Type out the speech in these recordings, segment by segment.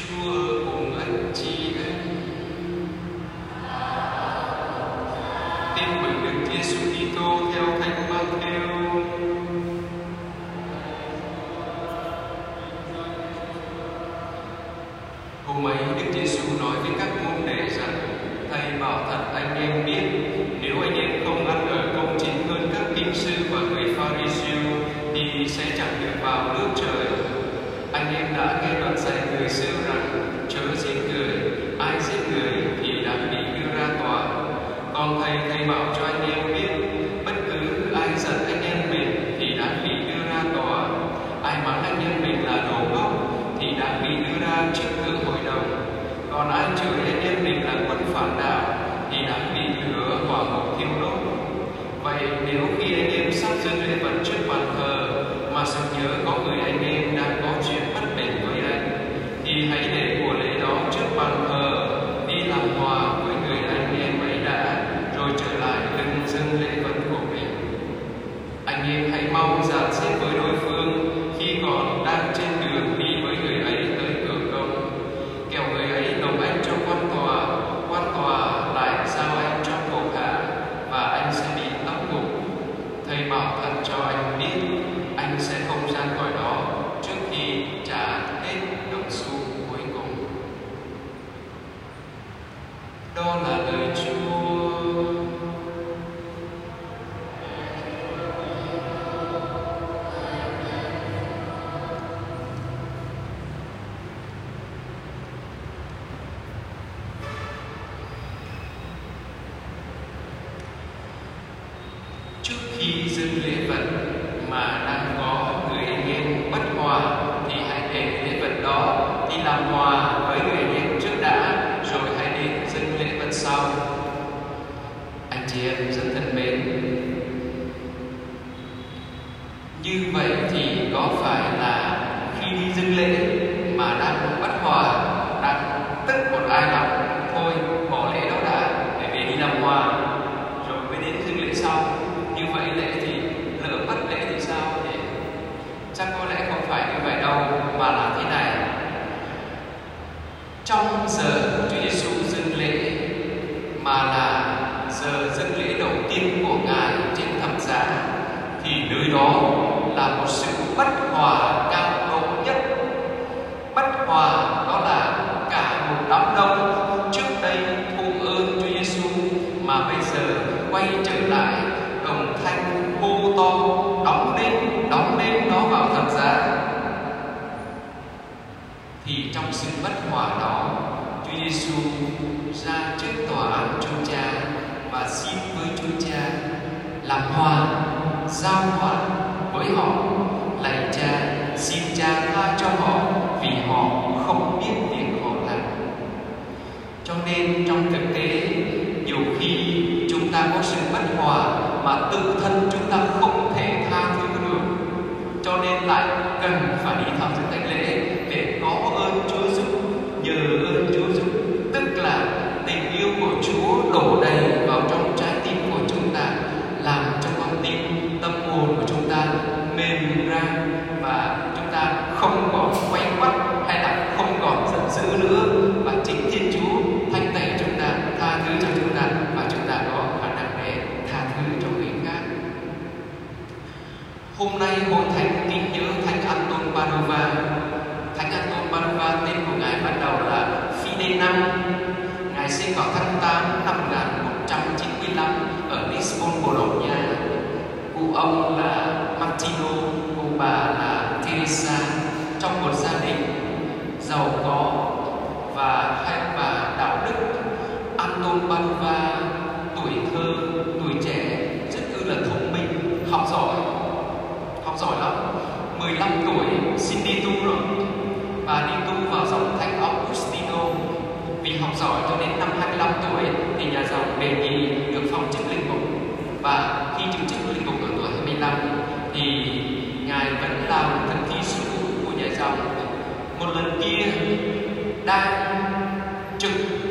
Chúa cùng anh chị em. Tin mừng Đức Giêsu Kitô theo Thánh Matthew. Hôm ấy Đức Giêsu nói với các môn đệ rằng: Thầy bảo thật anh em biết, nếu anh em không ăn ở công chính hơn các kinh sư và người Pha-ri-siêu thì sẽ chẳng được vào nước trời. Anh em đã nghe luật dạy người xưa rằng: chớ giết người, ai giết người thì đã bị đưa ra tòa. Còn thầy bảo cho anh em biết, bất cứ ai giận anh em mình thì đã bị đưa ra tòa. Ai mắng anh em mình là đồ ngốc thì đã bị đưa ra trước cửa hội đồng. Còn ai chửi anh em mình là quân phản đạo thì đã bị lửa hỏa ngục thiêu đốt. Vậy nếu khi anh em sắp dâng lễ vật trước bàn thờ mà sực nhớ có người anh em đang có chuyện bất bình với anh, thì hãy để của lễ đó trước bàn thờ, đi làm hòa với người anh em ấy đã, rồi trở lại lưng dâng lễ vật của mình. Anh em hãy mau dàn xếp với đối phương khi còn đang trên đường đi với người ấy tới cửa công, kẻo người ấy nộp anh cho quan tòa lại giao anh cho cổ hạ, và anh sẽ bị tống ngục. Thầy bảo thật cho anh biết, anh sẽ không ra khỏi đó trước khi trả hết đồng xu cuối cùng. Đó là lời Chúa. Trước khi dâng lễ vật mà đang có người anh em bất hòa thì hãy để lễ vật đó đi làm hòa với người anh em trước đã, rồi hãy đến dâng lễ vật sau. Anh chị em rất thân mến, như vậy thì có phải là khi đi dâng lễ mà đang bất hòa, đang tức một ai đó, thôi bỏ lễ đó đã để về đi làm hòa rồi mới đến dâng lễ sau? Như vậy lễ thì lỡ mất lễ thì sao nhỉ? Chắc có lẽ không phải như vậy đâu, mà là thế này. Trong giờ Chúa Giêsu dâng lễ, mà là giờ dâng lễ đầu tiên của Ngài trên thập giá, thì nơi đó là một sự bất hòa cao độ nhất. Bất hòa đó là cả một đám đông trước đây thụ ơn Chúa Giêsu mà bây giờ quay trở lại đồng thanh hô to: đóng đêm nó vào thập giá. Thì trong sự bất hòa đó, Chúa Giêsu ra trước tòa án Chúa Cha và xin với Chúa Cha làm hòa, giao hòa với họ. Lạy Cha, xin Cha tha cho họ vì họ không biết việc họ làm. Cho nên trong thực tế, nhiều khi chúng ta có sự bất hòa mà tự thân chúng ta không thể tha thứ được, cho nên lại cần phải đi tham dự thánh lễ để có ơn Chúa giúp, nhờ ơn Chúa giúp, tức là tình yêu của Chúa đổ đầy vào trong trái tim của chúng ta, làm cho con tim, tâm hồn của chúng ta mềm ra, và chúng ta không còn quay quắt hay là không còn giận dữ nữa, và chính Thiên Chúa thanh tẩy chúng ta, tha thứ cho chúng ta, và chúng ta có khả năng để tha thứ cho người khác. Hôm nay hội thánh kính nhớ Thánh Anton Padova. Thánh Anton Padova tên của ngài ban đầu là Fide V. Ngài sinh vào tháng 8 năm 1195 ở Lisbon, Bồ Đào Nha. Cụ ông là Martino, cụ bà là Teresa, trong một gia đình giàu có và hai ông bà đạo đức. Anton Padova tuổi thơ, tuổi trẻ rất là thông minh, học giỏi lắm. 15 tuổi xin đi tu rồi, và đi tu vào dòng Thánh Augustino. Vì học giỏi cho đến năm 25 tuổi thì nhà dòng đề nghị được phong chức linh mục, và khi chứng chức linh mục ở tuổi 25 thì ngài vẫn làm thực thi sứ vụ của nhà dòng. Một lần kia đang trực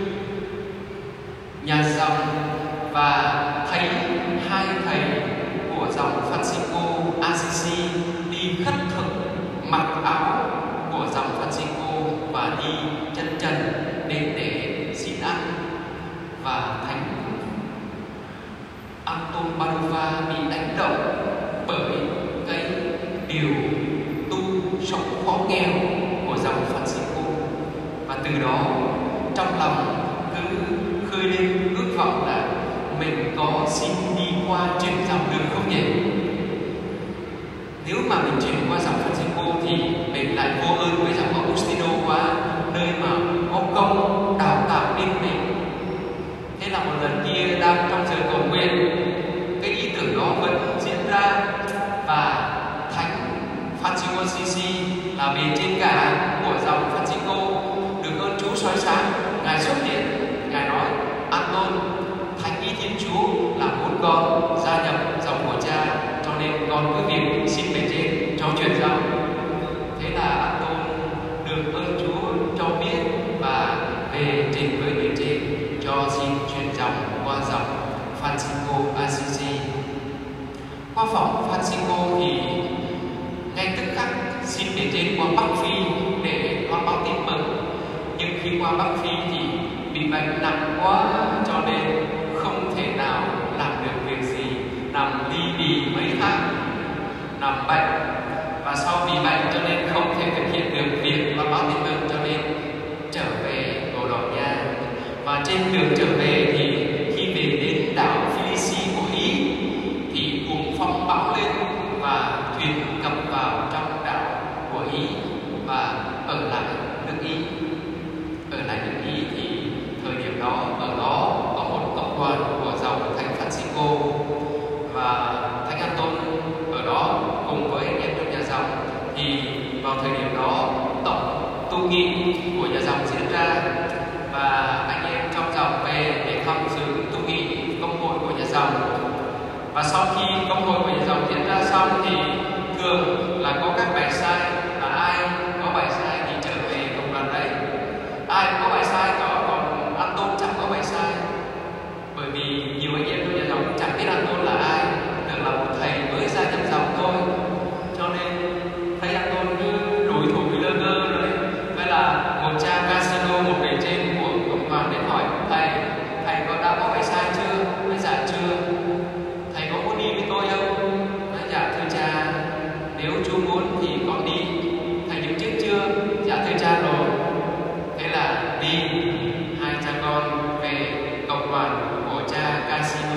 nhà dòng và thấy hai thầy của dòng Francisco Assisi đi khất thực, mặc áo của dòng Francisco và và đi chân trần đến để xin ăn. Và Thánh Anton Padova bị đánh động bởi cái điều tu sống khó nghèo của dòng Francisco, và từ đó trong lòng cứ khơi lên ước vọng là mình có xin đi qua chuyển dòng được không nhỉ? Nếu mà mình chuyển qua dòng Francisco thì mình lại vô ơn với dòng Agustino quá, nơi mà có công đào tạo nên mình. Thế là một lần kia đang trong giờ cầu nguyện, cái ý tưởng đó vẫn diễn ra, và Thánh Francisco Assisi là bề trên cả của dòng Francisco, được ơn Chúa soi sáng, Ngài xuất hiện, Ngài nói: Anton, Thánh ý Thiên Chúa là muốn con gia nhập dòng của Cha, cho nên con cứ việc xin bề trên cho chuyển dòng. Thế là Anton được ơn Chúa cho biết và về trình với bề trên cho xin chuyển dòng qua dòng Francisco Assisi. Qua phòng Francisco thì ngay tức khắc xin bề trên qua Bắc Phi để loan báo tin mừng, nhưng khi qua Bắc Phi thì bị bệnh nặng quá, cho nên không thể nào làm được việc gì, nằm ly bì mấy tháng, nằm bệnh, và sau bị bệnh cho nên không thể thực hiện được việc loan báo tin mừng, cho nên trở về Bồ Đào Nha. Và trên đường trở về thì khi về đến đảo Felici của Ý thì cuồng phong bão lên và thuyền cập vào trong đảo của Ý và ở lại nước Ý. Ở lại nước Ý thì thời điểm đó ở đó có một cộng đoàn của dòng Thánh Francisco, và Thánh Anton ở đó cùng với anh em trong nhà dòng. Thì vào thời điểm đó tổng tu nghị của nhà dòng diễn ra, và anh em trong dòng về để tham dự tu nghị công hội của nhà dòng. Và sau khi công hội của nhà dòng diễn ra xong thì thường là có các bài sai, và ai có bài sai thì trở về cộng đoàn đấy. Ai có bài sai có, còn Anton chẳng có bài sai, bởi vì nhiều anh em trong nhà dòng chẳng biết Anton là ai, tưởng là một thầy mới gia nhập dòng thôi, cho nên thấy Anton cứ lủi thủi lơ ngơ rồi. Vậy là một cha casino, một bề trên của cộng đoàn đến hỏi thầy đã có bài sai chưa? Nói dạ chưa. Thầy có muốn đi với tôi không? Nói dạ thưa cha, nếu Chúa muốn thì con đi. Thầy đứng trước chưa? Dạ thưa cha rồi. Thế là đi, hai cha con về cộng đoàn của cha casino.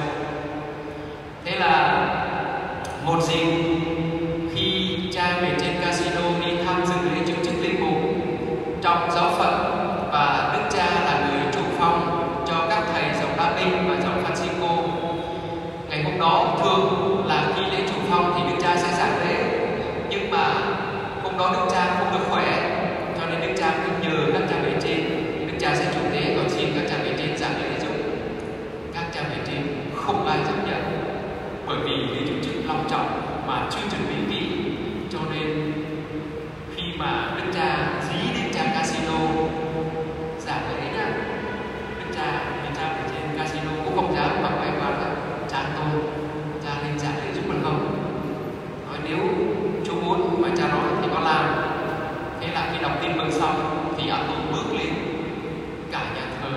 Thế là một dịp khi cha về trên casino đi tham dự lễ chứng chức linh mục trong giáo phận, và đức cha là người chủ phong cho các thầy dòng Đa Minh và dòng Francisco. Ngày hôm đó thường là khi lễ chủ phong thì đức cha sẽ giảng lễ, nhưng mà hôm đó đức cha không được khỏe, cho nên đức cha cứ nhờ các cha bề trên, đức cha sẽ chủ tế, còn xin các cha bề trên giảng lễ giúp. Các cha bề trên không ai chấp nhận, bởi vì lễ chủ chức long trọng mà chưa chuẩn bị kỹ, cho nên khi mà đức cha dí đến cha casino giảng lễ nhá, đức cha bề trên casino cũng không dám, mà quay qua là cha tôi, cha lên giảng lễ giúp mình không? Nói nếu Chúa muốn mà cha nói thì có làm. Thế là khi đọc tin mừng xong thì Anton bước lên, cả nhà thờ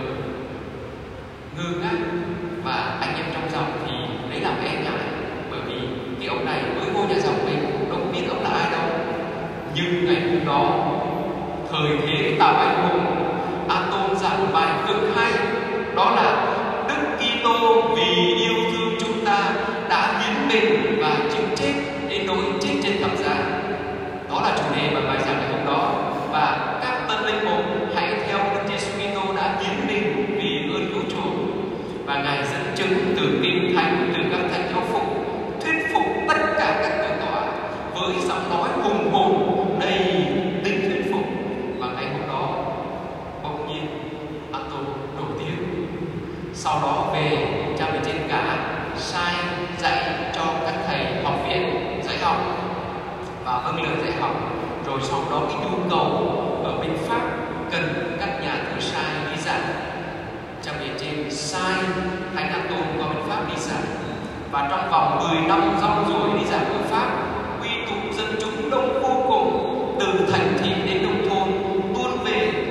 ngơ ngác, và anh em trong dòng thì lấy làm e ngại, bởi vì cái ông này mới vô nhà dòng mình đâu biết ông là ai đâu. Nhưng ngày hôm đó thời thế tạo anh hùng, Anton giảng bài cực hay, đó là Đức Kitô vì yêu thương chúng ta đã hiến mình và chịu chết đến nỗi chết trên thập giá. Đó là chủ đề mà bài giảng ngày hôm đó. Và các tân linh mục hãy theo Đức Giêsu Kitô đã hiến mình vì ơn cứu chuộc. Và Ngài dẫn chứng từ kinh thánh, từ các thánh giáo phục, thuyết phục tất cả các cửa tòa với giọng nói hùng hồn đầy tính thuyết phục. Và ngày hôm đó bỗng nhiên Anton nổi tiếng. Sau đó về cha bề trên cả sai dạy cho các thầy học viện dạy học và vâng lời dạy học. Rồi sau đó cái nhu cầu ở bên Pháp cần các nhà thờ sai đi giảng, cha bề trên sai Thánh Anton qua bên Pháp đi giảng. Và trong vòng 10 năm rong ruổi đi giảng ở Pháp, quy tụ dân chúng đông vô cùng, từ thành thị đến nông thôn tuôn về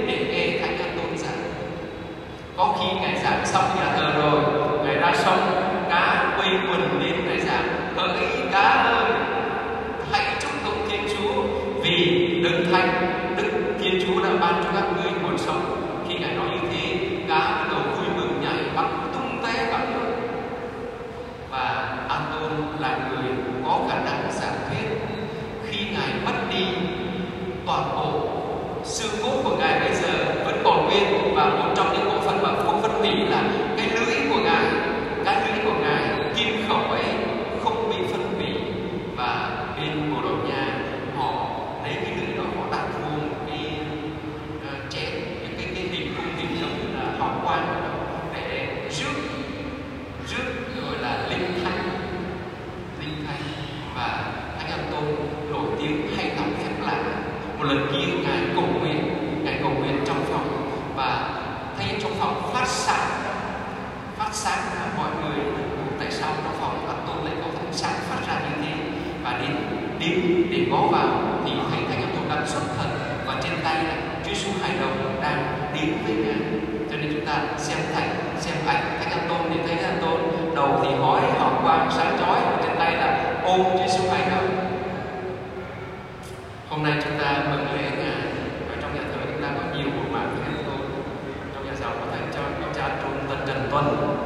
Có khi Ngài giảng xong nhà thờ rồi, Ngài ra sông, cá quây quần lên Ngài giảng: hỡi cá ơi, hãy chúc tụng Thiên Chúa vì Đức Thánh, Đức Thiên Chúa đã ban cho các ngươi nguồn sống. Khi Ngài nói như thế, cá bắt đầu vui mừng nhảy bắn tung tóe cả nước. Và An-tôn là người có khả năng giảng thuyết. Khi Ngài mất đi, toàn bộ xương cốt của Ngài bây giờ vẫn còn nguyên, và một trong những bộ phận mà không phân hủy là cái lưỡi của Ngài. Cái lưỡi của Ngài kim khẩu ấy không bị phân hủy. Và bên Bồ Đào Nha họ lấy cái lưỡi đó, họ đặt vô một cái chén, cái hình khung hình giống như là hào quang để rước gọi là linh thánh. Và Thánh An-tôn nổi tiếng hay làm phép lạ. Một lần kia Ngài cầu nguyện trong phòng, và thấy trong phòng phát sáng mọi người tại sao trong phòng An-tôn lại có ánh sáng phát ra như thế. Và đến để ngó vào thì thấy Thánh An-tôn đang xuất thần, và trên tay là Chúa Giêsu hài đồng đang đến với Ngài. Cho nên chúng ta xem ảnh Thánh An-tôn thì thấy Thánh An-tôn đầu thì hói hào quang sáng chói, và trên tay là ôm Chúa Giêsu hài đồng. Hôm nay chúng ta mừng lễ Ngài, và trong nhà thờ chúng ta có nhiều bộ mạc Thánh An-tôn. Trong nhà giàu có thầy cho cha Trung Tân Trần Tuân,